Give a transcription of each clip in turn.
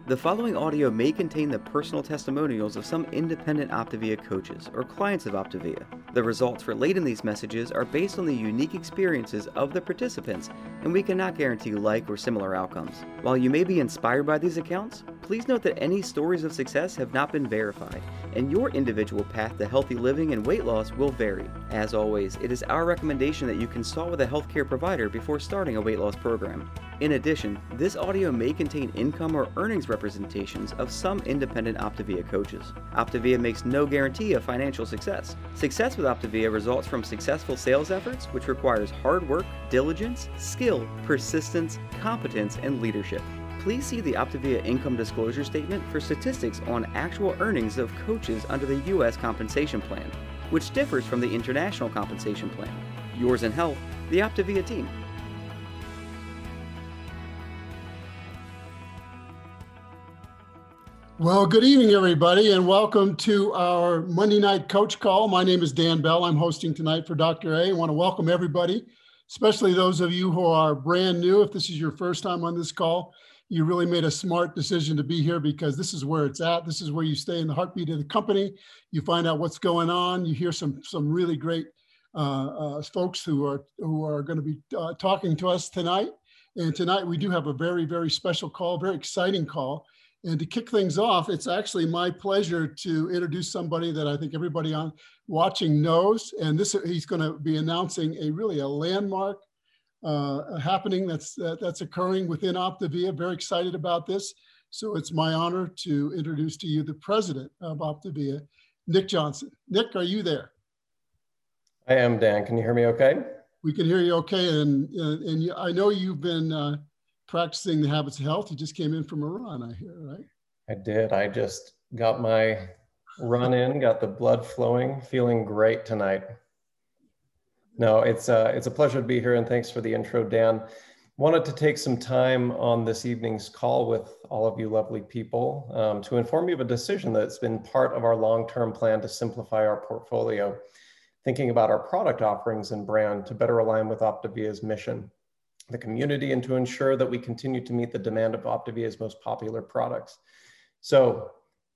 The following audio may contain the personal testimonials of some independent Optavia coaches or clients of Optavia. The results relayed in these messages are based on the unique experiences of the participants, and we cannot guarantee like or similar outcomes. While you may be inspired by these accounts, please note that any stories of success have not been verified, and your individual path to healthy living and weight loss will vary. As always, it is our recommendation that you consult with a healthcare provider before starting a weight loss program. In addition, this audio may contain income or earnings representations of some independent Optavia coaches. Optavia makes no guarantee of financial success. Success with Optavia results from successful sales efforts, which requires hard work, diligence, skill, persistence, competence, and leadership. Please see the Optavia income disclosure statement for statistics on actual earnings of coaches under the U.S. compensation plan, which differs from the international compensation plan. Yours in health, the Optavia team. Well, good evening, everybody, and welcome to our Monday Night Coach Call. My name is Dan Bell. I'm hosting tonight for Dr. A. I want to welcome everybody, especially those of you who are brand new. If this is your first time on this call, you really made a smart decision to be here because this is where it's at. This is where you stay in the heartbeat of the company. You find out what's going on. You hear some really great folks who are going to be talking to us tonight. And tonight we do have a very, very special call, very exciting call. And to kick things off, it's actually my pleasure to introduce somebody that I think everybody on watching knows. And he's going to be announcing a landmark happening that's occurring within Optavia. Very excited about this. So it's my honor to introduce to you the president of Optavia, Nick Johnson. Nick, are you there? I am, Dan. Can you hear me okay? We can hear you okay. And I know you've been practicing the habits of health. You just came in from a run, I hear, right? I did. I just got my run in, got the blood flowing, feeling great tonight. No, it's a pleasure to be here, and thanks for the intro, Dan. Wanted to take some time on this evening's call with all of you lovely people to inform you of a decision that's been part of our long-term plan to simplify our portfolio, thinking about our product offerings and brand to better align with Optavia's mission, the community, and to ensure that we continue to meet the demand of Optavia's most popular products. So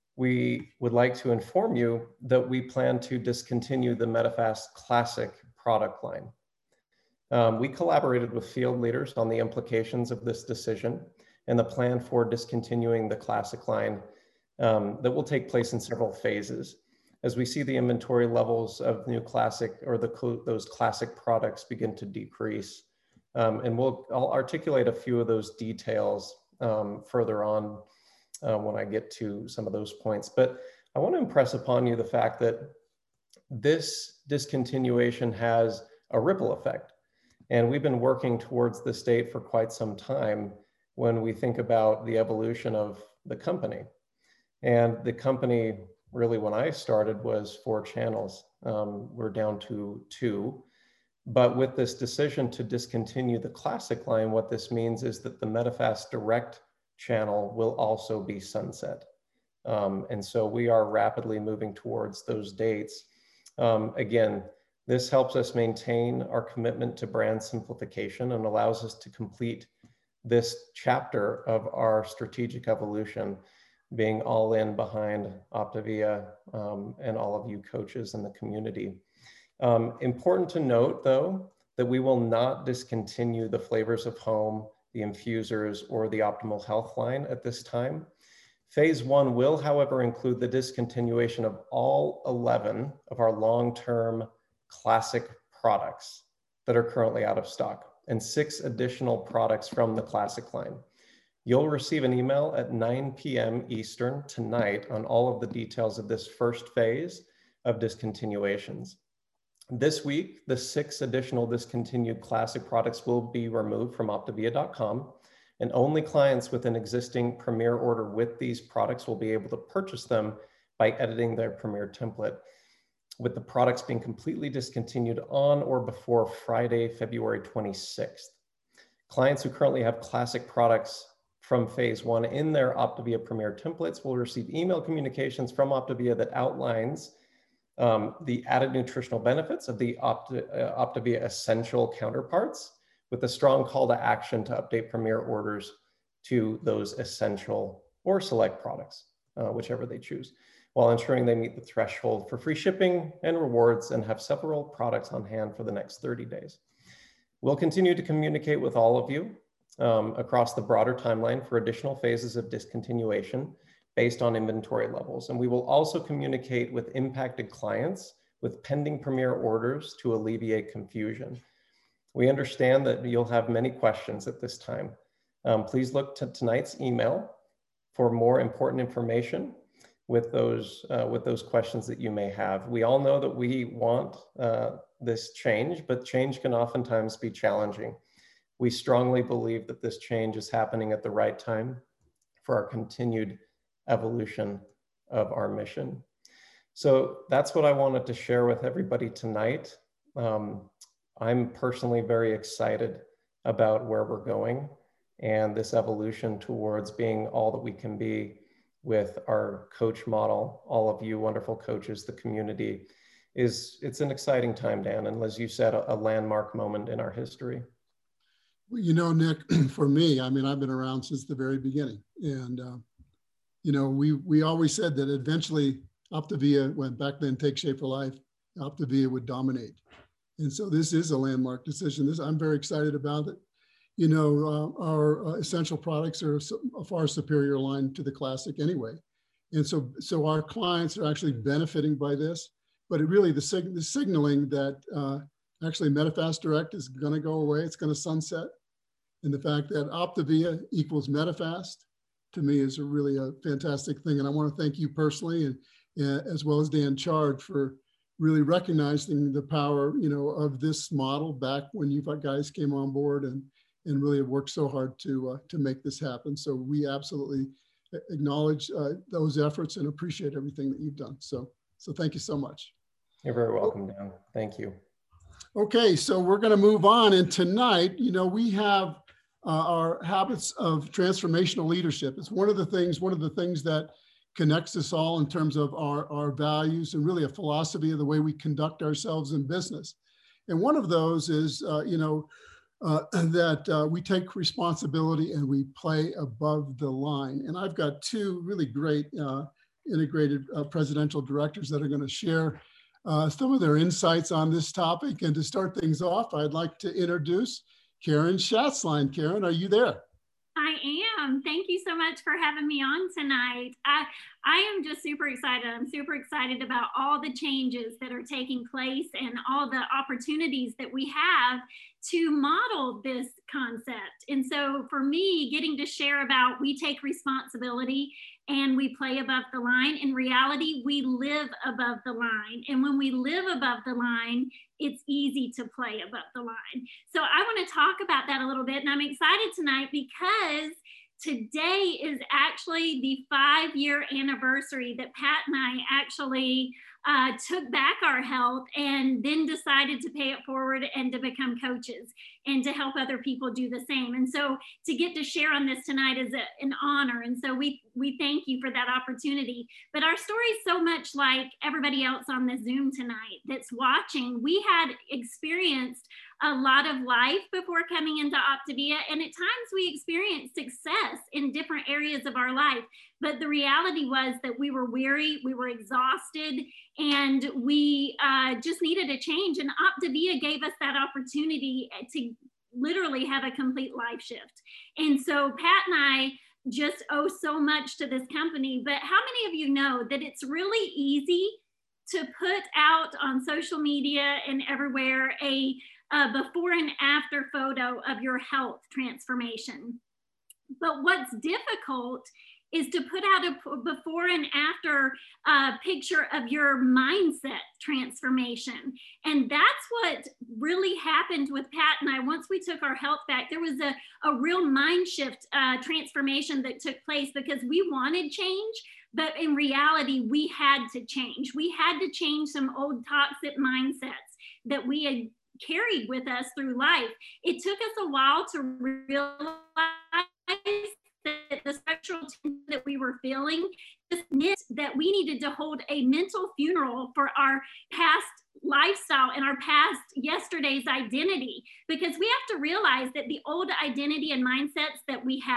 we would like to inform you that we plan to discontinue the Medifast Classic product line. We collaborated with field leaders on the implications of this decision and the plan for discontinuing the Classic line that will take place in several phases. As we see the inventory levels of new Classic or those Classic products begin to decrease. And I'll articulate a few of those details further on when I get to some of those points. But I want to impress upon you the fact that this discontinuation has a ripple effect. And we've been working towards this date for quite some time when we think about the evolution of the company. And the company, really, when I started, was 4 channels. We're down to 2. But with this decision to discontinue the Classic line, what this means is that the Medifast Direct channel will also be sunset. And so we are rapidly moving towards those dates. Again, this helps us maintain our commitment to brand simplification and allows us to complete this chapter of our strategic evolution, being all in behind Optavia and all of you coaches in the community. Important to note, though, that we will not discontinue the Flavors of Home, the infusers, or the Optimal Health line at this time. Phase 1 will, however, include the discontinuation of all 11 of our long-term Classic products that are currently out of stock, and 6 additional products from the Classic line. You'll receive an email at 9 p.m. Eastern tonight on all of the details of this first phase of discontinuations. This week, the 6 additional discontinued Classic products will be removed from Optavia.com, and only clients with an existing Premier order with these products will be able to purchase them by editing their Premier template, with the products being completely discontinued on or before Friday, February 26th. Clients who currently have Classic products from phase 1 in their Optavia Premier templates will receive email communications from Optavia that outlines the added nutritional benefits of the Optavia Essential counterparts, with a strong call to action to update Premier orders to those Essential or select products, whichever they choose, while ensuring they meet the threshold for free shipping and rewards and have several products on hand for the next 30 days. We'll continue to communicate with all of you across the broader timeline for additional phases of discontinuation based on inventory levels. And we will also communicate with impacted clients with pending Premier orders to alleviate confusion. We understand that you'll have many questions at this time. Please look to tonight's email for more important information with those questions that you may have. We all know that we want this change, but change can oftentimes be challenging. We strongly believe that this change is happening at the right time for our continued evolution of our mission. So that's what I wanted to share with everybody tonight. I'm personally very excited about where we're going and this evolution towards being all that we can be with our coach model. All of you wonderful coaches, the community, it's an exciting time, Dan, and as you said, a landmark moment in our history. Well, you know, Nick, for me, I mean, I've been around since the very beginning. And, you know, we always said that eventually Optavia, when back then Take Shape for Life, Optavia would dominate. And so this is a landmark decision. I'm very excited about it. You know, our essential products are a far superior line to the classic anyway. And so our clients are actually benefiting by this, but it really, the signaling that actually Medifast Direct is gonna go away, it's gonna sunset. And the fact that Optavia equals Medifast, to me is really a fantastic thing. And I wanna thank you personally, and as well as Dan Chard, for really recognizing the power, you know, of this model back when you guys came on board and really have worked so hard to make this happen. So we absolutely acknowledge those efforts and appreciate everything that you've done. So thank you so much. You're very welcome, Dan. Thank you. Okay, so we're going to move on. And tonight, you know, we have our habits of transformational leadership. It's one of the things that connects us all in terms of our values and really a philosophy of the way we conduct ourselves in business. And one of those is, that we take responsibility and we play above the line. And I've got two really great integrated presidential directors that are going to share some of their insights on this topic. And to start things off, I'd like to introduce Karen Schatzline. Karen, are you there? I am. Thank you so much for having me on tonight. I am just super excited. I'm super excited about all the changes that are taking place and all the opportunities that we have to model this concept. And so for me, getting to share about we take responsibility and we play above the line. In reality, we live above the line. And when we live above the line, it's easy to play above the line. So I want to talk about that a little bit. And I'm excited tonight because today is actually the 5-year anniversary that Pat and I actually took back our health and then decided to pay it forward and to become coaches and to help other people do the same. And so to get to share on this tonight is an honor. And so we thank you for that opportunity. But our story is so much like everybody else on the Zoom tonight that's watching. We had experienced a lot of life before coming into Optavia, and at times we experienced success in different areas of our life. But the reality was that we were weary, we were exhausted, and we just needed a change. And Optavia gave us that opportunity to literally have a complete life shift. And so Pat and I just owe so much to this company. But how many of you know that it's really easy to put out on social media and everywhere a before and after photo of your health transformation? But what's difficult is to put out a before and after picture of your mindset transformation. And that's what really happened with Pat and I. Once we took our health back, there was a real mind shift transformation that took place because we wanted change, but in reality, we had to change. We had to change some old toxic mindsets that we had carried with us through life. It took us a while to realize that the structural tension that we were feeling just meant that we needed to hold a mental funeral for our past lifestyle and our past yesterday's identity, because we have to realize that the old identity and mindsets that we have,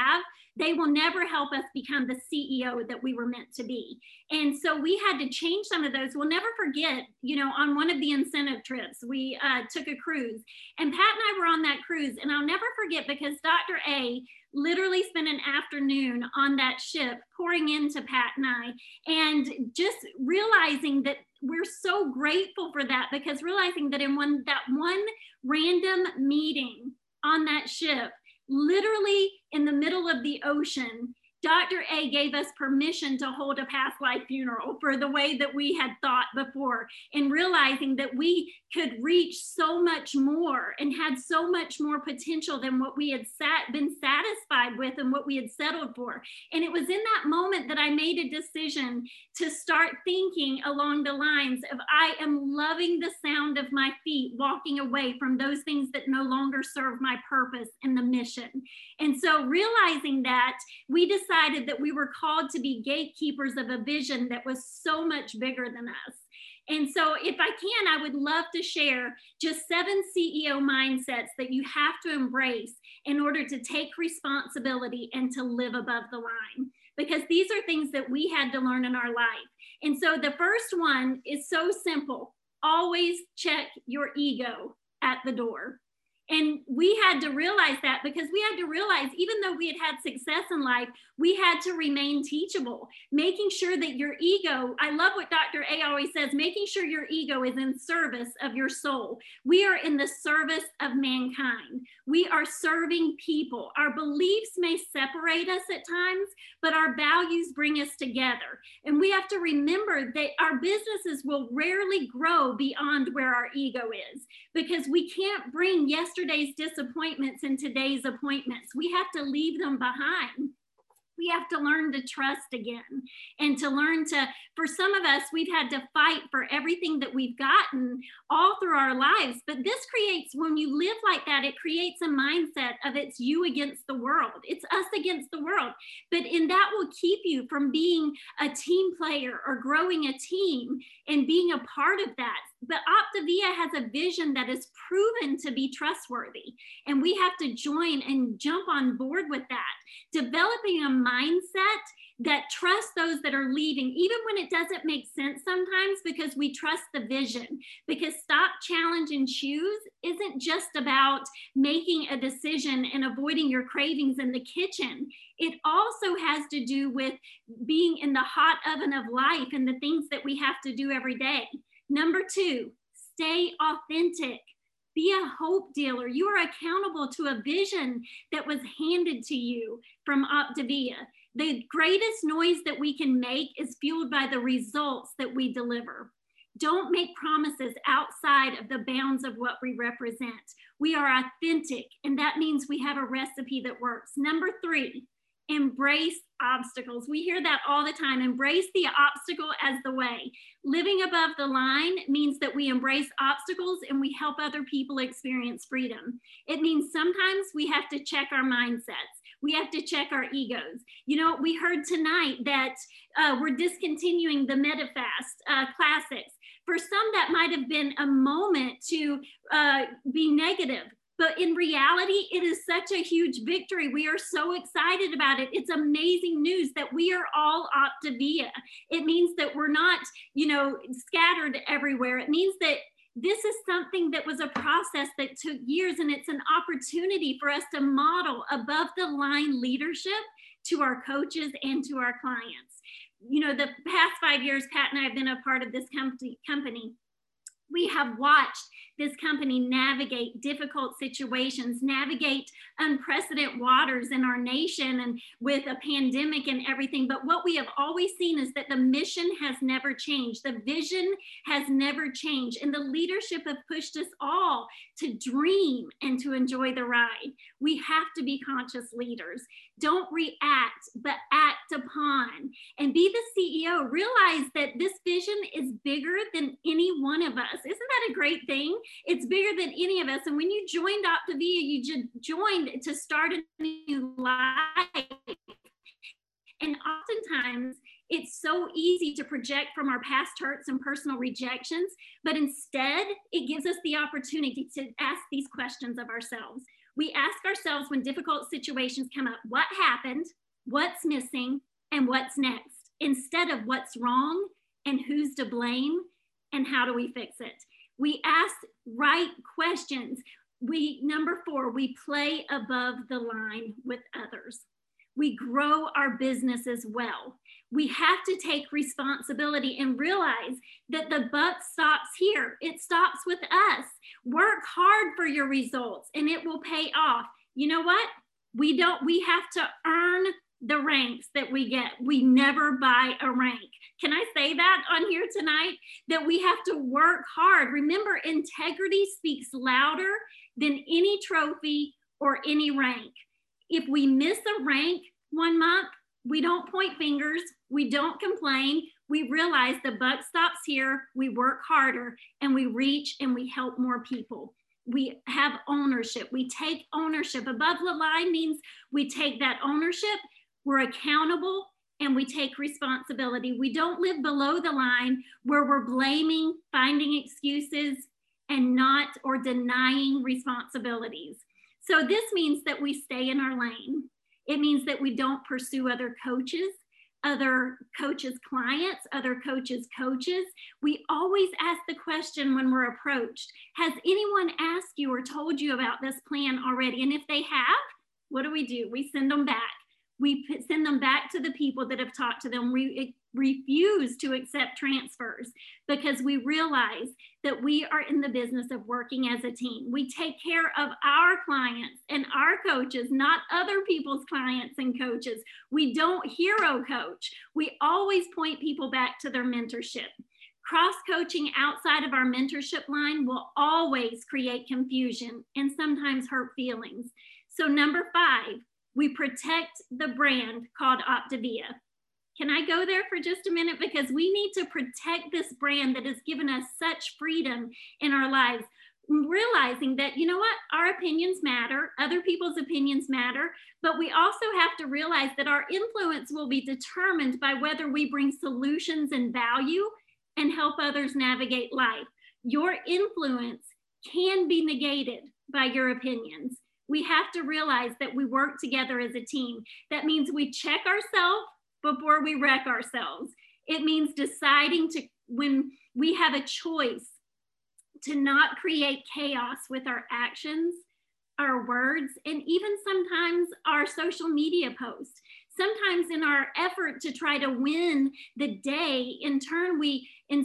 they will never help us become the CEO that we were meant to be. And so we had to change some of those. We'll never forget, you know, on one of the incentive trips, we took a cruise, and Pat and I were on that cruise, and I'll never forget because Dr. A literally spent an afternoon on that ship pouring into Pat and I, and just realizing that we're so grateful for that, because realizing that in that one random meeting on that ship, literally in the middle of the ocean, Dr. A gave us permission to hold a past life funeral for the way that we had thought before, and realizing that we could reach so much more and had so much more potential than what we had been satisfied with and what we had settled for. And it was in that moment that I made a decision to start thinking along the lines of, I am loving the sound of my feet walking away from those things that no longer serve my purpose and the mission. And so realizing that, we decided that we were called to be gatekeepers of a vision that was so much bigger than us. And so if I can, I would love to share just 7 CEO mindsets that you have to embrace in order to take responsibility and to live above the line, because these are things that we had to learn in our life. And so the first one is so simple: always check your ego at the door. And we had to realize that, because we had to realize, even though we had had success in life, we had to remain teachable, making sure that your ego, I love what Dr. A always says, making sure your ego is in service of your soul. We are in the service of mankind. We are serving people. Our beliefs may separate us at times, but our values bring us together. And we have to remember that our businesses will rarely grow beyond where our ego is, because we can't bring yesterday's disappointments in today's appointments. We have to leave them behind. We have to learn to trust again, and to learn to, for some of us, we've had to fight for everything that we've gotten all through our lives. But this creates, when you live like that, it creates a mindset of it's you against the world. It's us against the world. But in that will keep you from being a team player or growing a team and being a part of that. But Optavia has a vision that is proven to be trustworthy, and we have to join and jump on board with that, developing a mindset that trusts those that are leaving, even when it doesn't make sense sometimes, because we trust the vision. Because stop, challenge, and choose isn't just about making a decision and avoiding your cravings in the kitchen. It also has to do with being in the hot oven of life and the things that we have to do every day. Number 2, stay authentic. Be a hope dealer. You are accountable to a vision that was handed to you from Optavia. The greatest noise that we can make is fueled by the results that we deliver. Don't make promises outside of the bounds of what we represent. We are authentic, and that means we have a recipe that works. Number 3, embrace obstacles. We hear that all the time. Embrace the obstacle as the way. Living above the line means that we embrace obstacles and we help other people experience freedom. It means sometimes we have to check our mindsets. We have to check our egos. You know, we heard tonight that we're discontinuing the MetaFast classics. For some, that might have been a moment to be negative. But in reality, it is such a huge victory. We are so excited about it. It's amazing news that we are all Optavia. It means that we're not, you know, scattered everywhere. It means that this is something that was a process that took years, and it's an opportunity for us to model above the line leadership to our coaches and to our clients. You know, the past 5 years, Pat and I have been a part of this company. We have watched this company navigate difficult situations, navigate unprecedented waters in our nation and with a pandemic and everything. But what we have always seen is that the mission has never changed. The vision has never changed. And the leadership have pushed us all to dream and to enjoy the ride. We have to be conscious leaders. Don't react, but act upon. And be the CEO. Realize that this vision is bigger than any one of us. Isn't that a great thing? It's bigger than any of us. And when you joined Optavia, you just joined to start a new life. And oftentimes, it's so easy to project from our past hurts and personal rejections, but instead, it gives us the opportunity to ask these questions of ourselves. We ask ourselves when difficult situations come up, what happened? what's missing and what's next, instead of what's wrong and who's to blame and how do we fix it. We ask right questions. Number 4, we play above the line with others. We grow our business as well. We have to take responsibility and realize that the buck stops here. It stops with us. Work hard for your results and it will pay off. You know what? We have to earn the ranks that we get. We never buy a rank. Can I say that on here tonight? That we have to work hard. Remember, integrity speaks louder than any trophy or any rank. If we miss a rank one month, we don't point fingers, we don't complain, we realize the buck stops here, we work harder, and we reach and we help more people. We have ownership. We take ownership. Above the line means we take that ownership, we're accountable, and we take responsibility. We don't live below the line where we're blaming, finding excuses, and not or denying responsibilities. So this means that we stay in our lane. It means that we don't pursue other coaches' clients, other coaches' coaches. We always ask the question when we're approached, has anyone asked you or told you about this plan already? And if they have, what do? We send them back. We send them back to the people that have talked to them. We refuse to accept transfers because we realize that we are in the business of working as a team. We take care of our clients and our coaches, not other people's clients and coaches. We don't hero coach. We always point people back to their mentorship. Cross-coaching outside of our mentorship line will always create confusion and sometimes hurt feelings. So number 5, we protect the brand called Optavia. Can I go there for just a minute? Because we need to protect this brand that has given us such freedom in our lives, realizing that, you know what, our opinions matter, other people's opinions matter, but we also have to realize that our influence will be determined by whether we bring solutions and value and help others navigate life. Your influence can be negated by your opinions. We have to realize that we work together as a team. That means we check ourselves before we wreck ourselves. It means deciding to, when we have a choice, to not create chaos with our actions, our words, and even sometimes our social media posts. Sometimes in our effort to try to win the day, in turn, we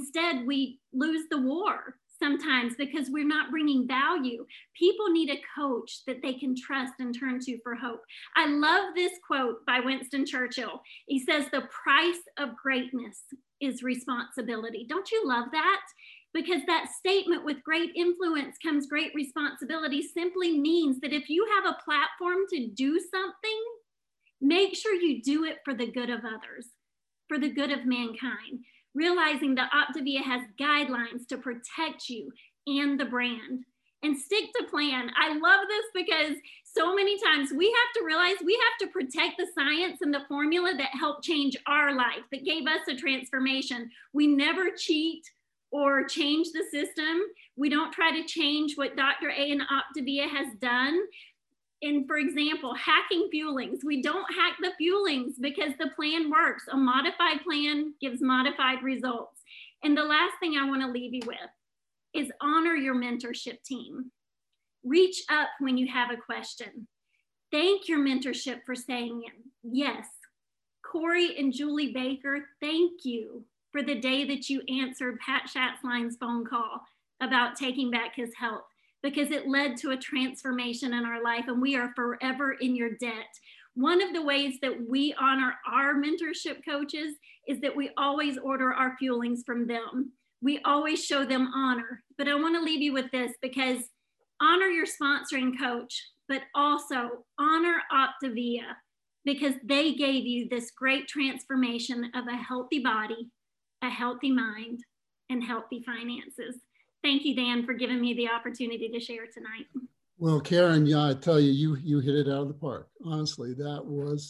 lose the war. Sometimes because we're not bringing value. People need a coach that they can trust and turn to for hope. I love this quote by Winston Churchill. He says, the price of greatness is responsibility. Don't you love that? Because that statement, with great influence comes great responsibility, simply means that if you have a platform to do something, make sure you do it for the good of others, for the good of mankind. Realizing that Optavia has guidelines to protect you and the brand. And stick to plan. I love this because so many times we have to realize we have to protect the science and the formula that helped change our life, that gave us a transformation. We never cheat or change the system. We don't try to change what Dr. A and Optavia has done. And for example, hacking fuelings. We don't hack the fuelings because the plan works. A modified plan gives modified results. And the last thing I want to leave you with is honor your mentorship team. Reach up when you have a question. Thank your mentorship for saying yes. Corey and Julie Baker, thank you for the day that you answered Pat Schatzline's phone call about taking back his health, because it led to a transformation in our life, and we are forever in your debt. One of the ways that we honor our mentorship coaches is that we always order our fuelings from them. We always show them honor. But I want to leave you with this, because honor your sponsoring coach, but also honor Optavia, because they gave you this great transformation of a healthy body, a healthy mind, and healthy finances. Thank you, Dan, for giving me the opportunity to share tonight. Well, Karen, yeah, I tell you, you hit it out of the park. Honestly, that was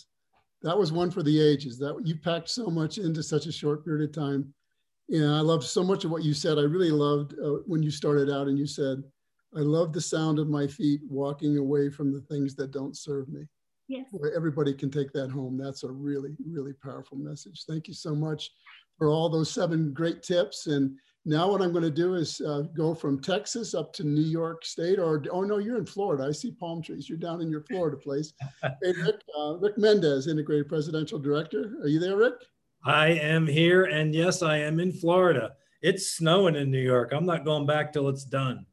one for the ages. That you packed so much into such a short period of time. And I loved so much of what you said. I really loved when you started out and you said, I love the sound of my feet walking away from the things that don't serve me. Yes. Everybody can take that home. That's a really, really powerful message. Thank you so much for all those 7 great tips. And now what I'm going to do is go from Texas up to New York State, or, oh no, you're in Florida. I see palm trees. You're down in your Florida place. Hey, Rick, Rick Mendez, Integrated Presidential Director. Are you there, Rick? I am here, and yes, I am in Florida. It's snowing in New York. I'm not going back till it's done.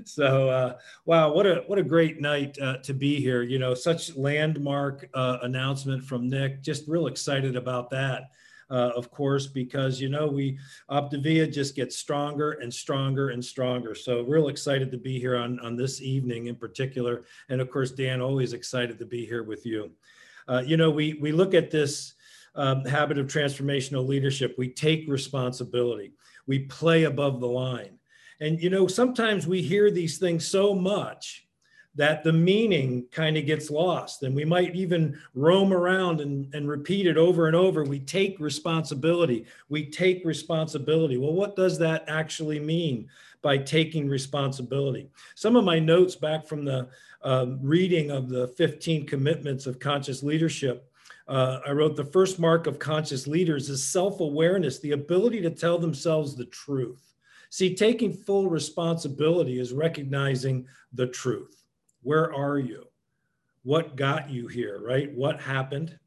So, wow, what a great night to be here. You know, such landmark announcement from Nick. Just real excited about that, of course, because, you know, Optavia just gets stronger and stronger and stronger. So real excited to be here on this evening in particular. And of course, Dan, always excited to be here with you. You know, we look at this habit of transformational leadership. We take responsibility. We play above the line. And, you know, sometimes we hear these things so much that the meaning kind of gets lost, and we might even roam around and repeat it over and over. We take responsibility. We take responsibility. Well, what does that actually mean by taking responsibility? Some of my notes back from the reading of the 15 commitments of conscious leadership, I wrote, the first mark of conscious leaders is self-awareness, the ability to tell themselves the truth. See, taking full responsibility is recognizing the truth. Where are you? What got you here, right? What happened?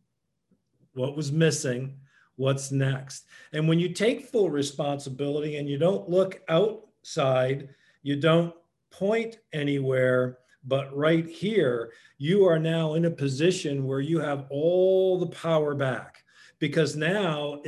What was missing? What's next? And when you take full responsibility and you don't look outside, you don't point anywhere, but right here, you are now in a position where you have all the power back. Because now,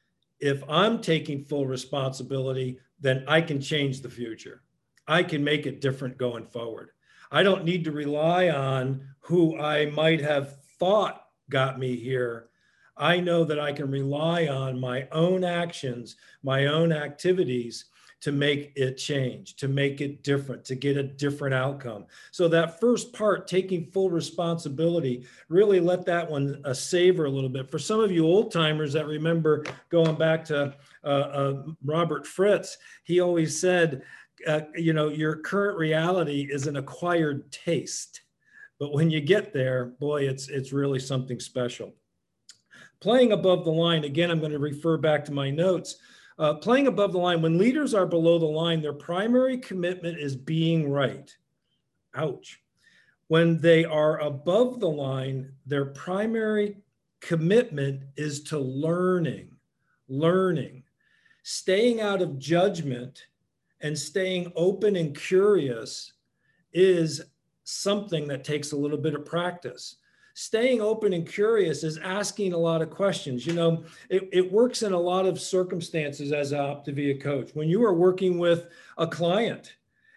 if I'm taking full responsibility, then I can change the future. I can make it different going forward. I don't need to rely on who I might have thought got me here. I know that I can rely on my own actions, my own activities to make it change, to make it different, to get a different outcome. So that first part, taking full responsibility, really let that one savor a little bit. For some of you old timers that remember going back to Robert Fritz, he always said, you know, your current reality is an acquired taste. But when you get there, boy, it's really something special. Playing above the line, again, I'm going to refer back to my notes. Playing above the line, when leaders are below the line, their primary commitment is being right. Ouch. When they are above the line, their primary commitment is to learning. Staying out of judgment and staying open and curious is something that takes a little bit of practice. Staying open and curious is asking a lot of questions. You know, it works in a lot of circumstances as an Optavia coach. When you are working with a client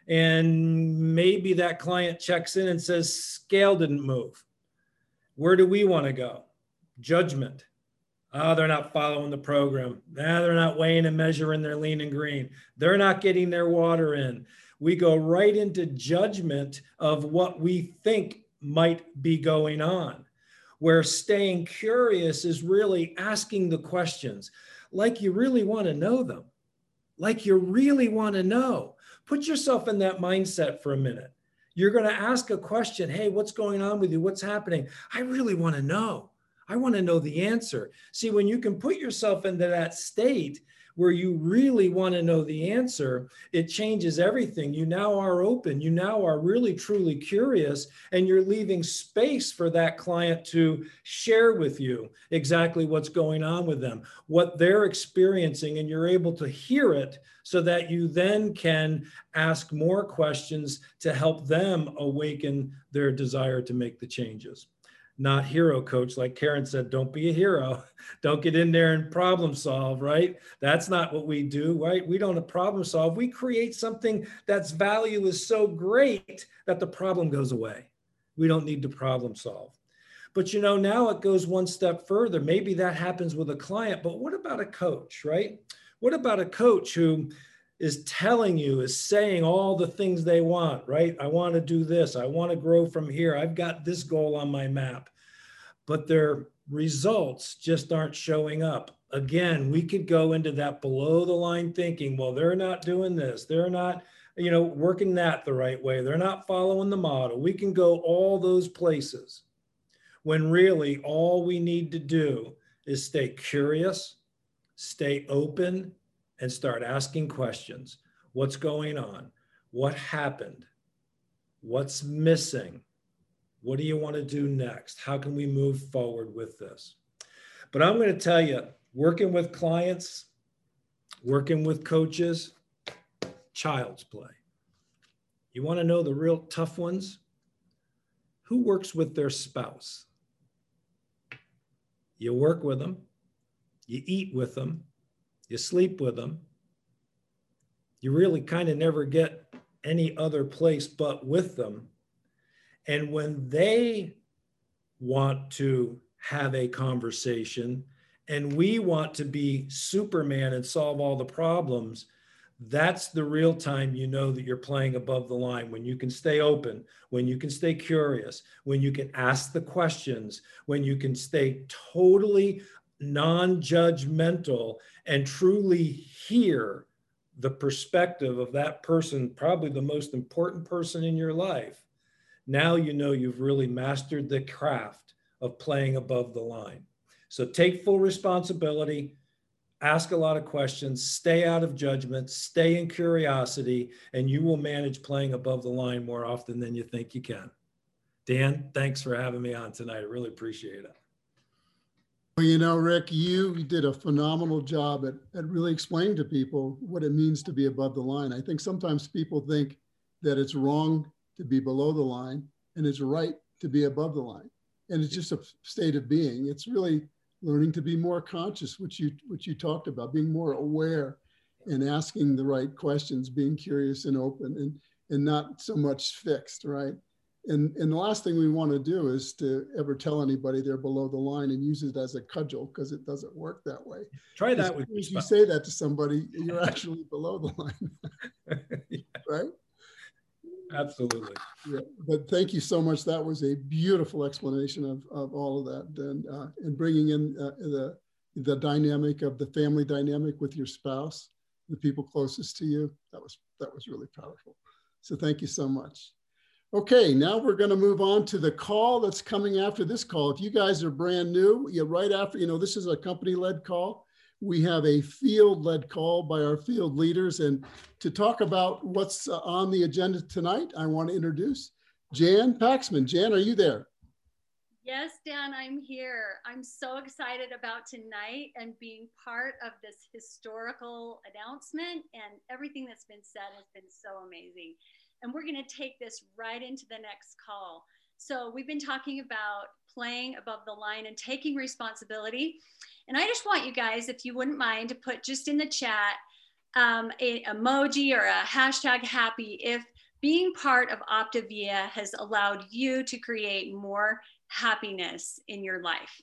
and maybe that client checks in and says, scale didn't move. Where do we want to go? Judgment. Oh, they're not following the program. They're not weighing and measuring their lean and green. They're not getting their water in. We go right into judgment of what we think might be going on, where staying curious is really asking the questions like you really want to know them, like you really want to know. Put yourself in that mindset for a minute. You're going to ask a question. Hey, what's going on with you? What's happening? I really want to know. I want to know the answer. See, when you can put yourself into that state where you really want to know the answer, it changes everything. You now are open. You now are really, truly curious, and you're leaving space for that client to share with you exactly what's going on with them, what they're experiencing, and you're able to hear it so that you then can ask more questions to help them awaken their desire to make the changes. Not hero coach. Like Karen said, don't be a hero. Don't get in there and problem solve, right? That's not what we do, right? We don't problem solve. We create something that's value is so great that the problem goes away. We don't need to problem solve. But, you know, now it goes one step further. Maybe that happens with a client, but what about a coach, right? What about a coach who is telling you, is saying all the things they want, right? I want to do this. I want to grow from here. I've got this goal on my map, but their results just aren't showing up. Again, we could go into that below the line thinking, well, they're not doing this. They're not, you know, working that the right way. They're not following the model. We can go all those places. when really all we need to do is stay curious, stay open, and start asking questions. What's going on? What happened? What's missing? What do you want to do next? How can we move forward with this? But I'm going to tell you, working with clients, working with coaches, child's play. You want to know the real tough ones? Who works with their spouse? You work with them, you eat with them, you sleep with them. You really kind of never get any other place but with them. And when they want to have a conversation and we want to be Superman and solve all the problems, that's the real time you know that you're playing above the line, when you can stay open, when you can stay curious, when you can ask the questions, when you can stay totally non-judgmental and truly hear the perspective of that person, probably the most important person in your life. Now you know you've really mastered the craft of playing above the line. So take full responsibility, ask a lot of questions, stay out of judgment, stay in curiosity, and you will manage playing above the line more often than you think you can. Dan, thanks for having me on tonight. I really appreciate it. Well, you know, Rick, you did a phenomenal job at really explaining to people what it means to be above the line. I think sometimes people think that it's wrong to be below the line and it's right to be above the line. And it's just a state of being. It's really learning to be more conscious, which you talked about, being more aware and asking the right questions, being curious and open and not so much fixed, right? And the last thing we want to do is to ever tell anybody they're below the line and use it as a cudgel, because it doesn't work that way. Try that with you say that to somebody, you're actually below the line, yeah. Right? Absolutely. Yeah, but thank you so much. That was a beautiful explanation of all of that, and bringing in the dynamic of the family dynamic with your spouse, the people closest to you. That was really powerful. So thank you so much. Okay, now we're going to move on to the call that's coming after this call. If you guys are brand new, right after, this is a company-led call. We have a field-led call by our field leaders. And to talk about what's on the agenda tonight, I want to introduce Jan Paxman. Jan, are you there? Yes, Dan, I'm here. I'm so excited about tonight and being part of this historical announcement, and everything that's been said has been so amazing. And we're going to take this right into the next call. So we've been talking about playing above the line and taking responsibility. And I just want you guys, if you wouldn't mind, to put just in the chat an emoji or a hashtag happy if being part of Optavia has allowed you to create more happiness in your life.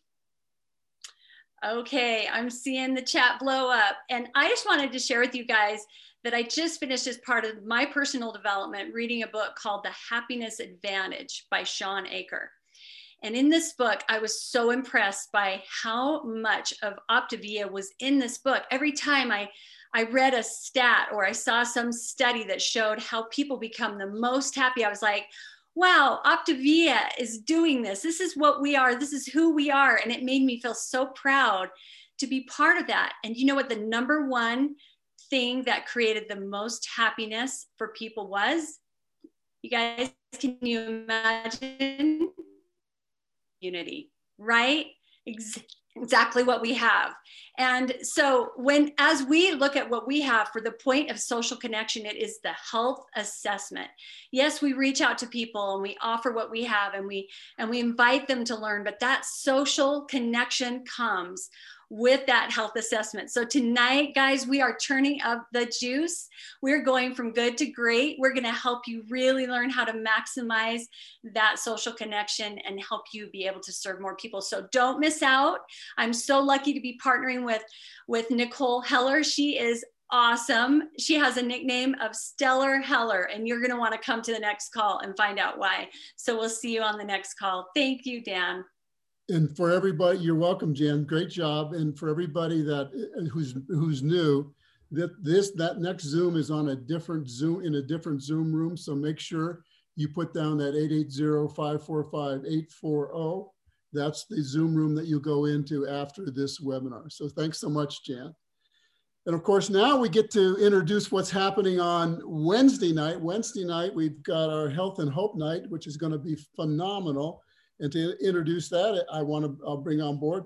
Okay, I'm seeing the chat blow up. And I just wanted to share with you guys that I just finished, as part of my personal development, reading a book called The Happiness Advantage by Shawn Achor. And in this book, I was so impressed by how much of Optavia was in this book. Every time I read a stat or I saw some study that showed how people become the most happy, I was like, wow, Optavia is doing this. This is what we are. This is who we are. And it made me feel so proud to be part of that. And you know what the number one thing that created the most happiness for people was? You guys, can you imagine? Unity, right? Exactly what we have. And so as we look at what we have for the point of social connection, it is the health assessment. Yes, we reach out to people and we offer what we have and we invite them to learn, but that social connection comes with that health assessment. So tonight, guys, we are turning up the juice. We're going from good to great. We're going to help you really learn how to maximize that social connection and help you be able to serve more people. So don't miss out. I'm so lucky to be partnering with Nicole Heller. She is awesome. She has a nickname of Stellar Heller, and you're going to want to come to the next call and find out why. So we'll see you on the next call. Thank you, Dan. And for everybody, you're welcome, Jan. Great job. And for everybody who's new, that next Zoom is on a different Zoom, in a different Zoom room. So make sure you put down that 880-545-840 That's the Zoom room that you go into after this webinar. So thanks so much, Jan. And of course, now we get to introduce what's happening on Wednesday night. Wednesday night, we've got our Health and Hope Night, which is going to be phenomenal. And to introduce that, I'll bring on board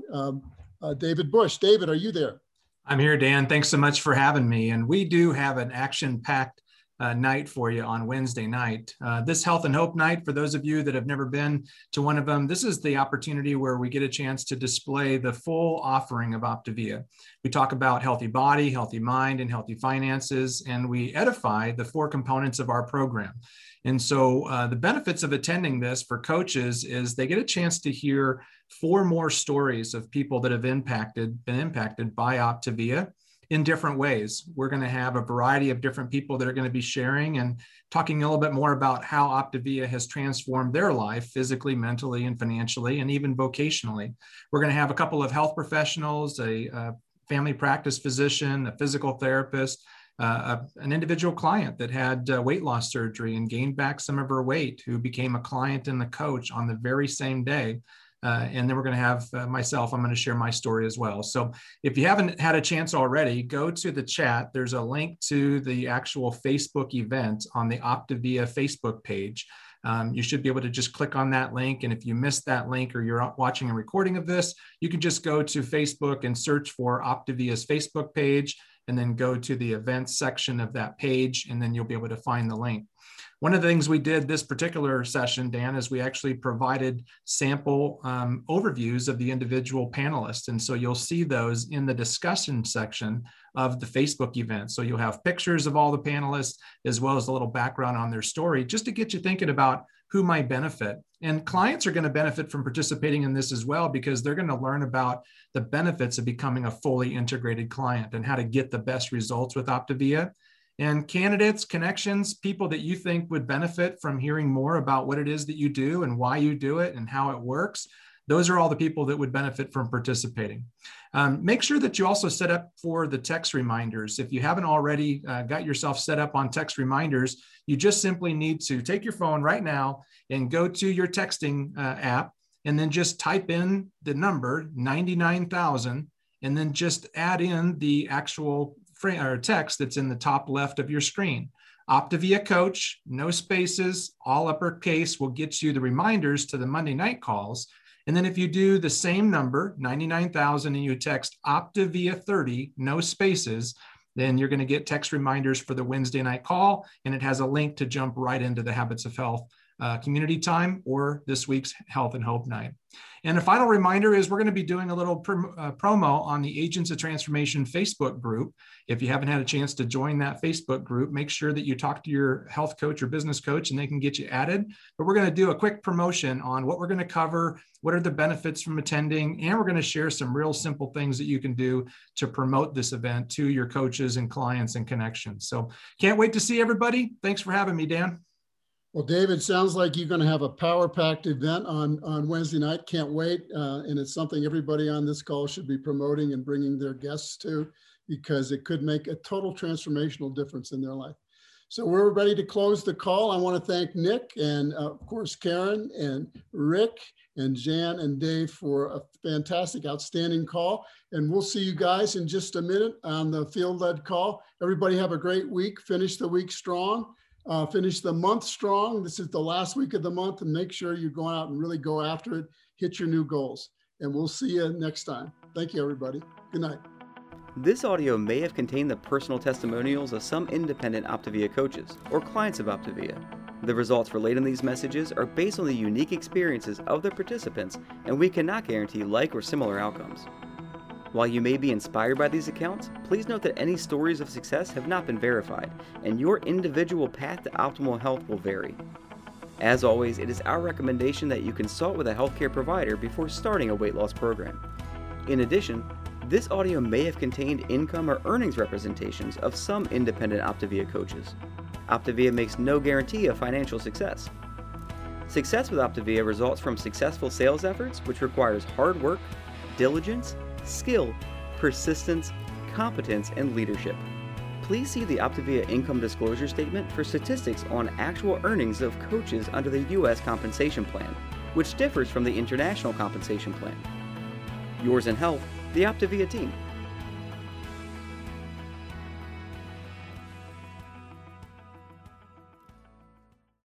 David Bush. David, are you there? I'm here, Dan. Thanks so much for having me. And we do have an action-packed night for you on Wednesday night. This Health and Hope Night, for those of you that have never been to one of them, this is the opportunity where we get a chance to display the full offering of Optavia. We talk about healthy body, healthy mind, and healthy finances, and we edify the 4 components of our program. And so the benefits of attending this for coaches is they get a chance to hear 4 more stories of people that have been impacted by Optavia in different ways. We're going to have a variety of different people that are going to be sharing and talking a little bit more about how Optavia has transformed their life physically, mentally, and financially, and even vocationally. We're going to have a couple of health professionals, a family practice physician, a physical therapist, an individual client that had weight loss surgery and gained back some of her weight, who became a client and the coach on the very same day. And then we're going to have myself, I'm going to share my story as well. So if you haven't had a chance already, go to the chat. There's a link to the actual Facebook event on the Optavia Facebook page. You should be able to just click on that link. And if you missed that link or you're watching a recording of this, you can just go to Facebook and search for Optavia's Facebook page, and then go to the events section of that page, and then you'll be able to find the link. One of the things we did this particular session, Dan, is we actually provided sample overviews of the individual panelists. And so you'll see those in the discussion section of the Facebook event. So you'll have pictures of all the panelists, as well as a little background on their story, just to get you thinking about who might benefit. And clients are going to benefit from participating in this as well, because they're going to learn about the benefits of becoming a fully integrated client and how to get the best results with Optavia. And candidates, connections, people that you think would benefit from hearing more about what it is that you do and why you do it and how it works, those are all the people that would benefit from participating. Make sure that you also set up for the text reminders. If you haven't already got yourself set up on text reminders, you just simply need to take your phone right now and go to your texting app, and then just type in the number 99,000, and then just add in the actual or text that's in the top left of your screen. Optavia Coach, no spaces, all uppercase, will get you the reminders to the Monday night calls. And then if you do the same number, 99,000, and you text Optavia 30, no spaces, then you're going to get text reminders for the Wednesday night call. And it has a link to jump right into the Habits of Health community time or this week's Health and Hope Night. And a final reminder is we're going to be doing a little promo on the Agents of Transformation Facebook group. If you haven't had a chance to join that Facebook group, make sure that you talk to your health coach or business coach and they can get you added. But we're going to do a quick promotion on what we're going to cover, what are the benefits from attending, and we're going to share some real simple things that you can do to promote this event to your coaches and clients and connections. So can't wait to see everybody. Thanks for having me, Dan. Well, David, sounds like you're going to have a power-packed event on Wednesday night. Can't wait. And it's something everybody on this call should be promoting and bringing their guests to, because it could make a total transformational difference in their life. So we're ready to close the call. I want to thank Nick and, of course, Karen and Rick and Jan and Dave for a fantastic, outstanding call. And we'll see you guys in just a minute on the field-led call. Everybody have a great week. Finish the week strong. Finish the month strong. This is the last week of the month, and make sure you're going out and really go after it. Hit your new goals. And we'll see you next time. Thank you, everybody. Good night. This audio may have contained the personal testimonials of some independent Optavia coaches or clients of Optavia. The results relayed in these messages are based on the unique experiences of the participants, and we cannot guarantee like or similar outcomes. While you may be inspired by these accounts, please note that any stories of success have not been verified, and your individual path to optimal health will vary. As always, it is our recommendation that you consult with a healthcare provider before starting a weight loss program. In addition, this audio may have contained income or earnings representations of some independent Optavia coaches. Optavia makes no guarantee of financial success. Success with Optavia results from successful sales efforts, which requires hard work, diligence, skill, persistence, competence, and leadership. Please see the Optavia income disclosure statement for statistics on actual earnings of coaches under the U.S. compensation plan. which differs from the international compensation plan. Yours in Health, the Optavia team.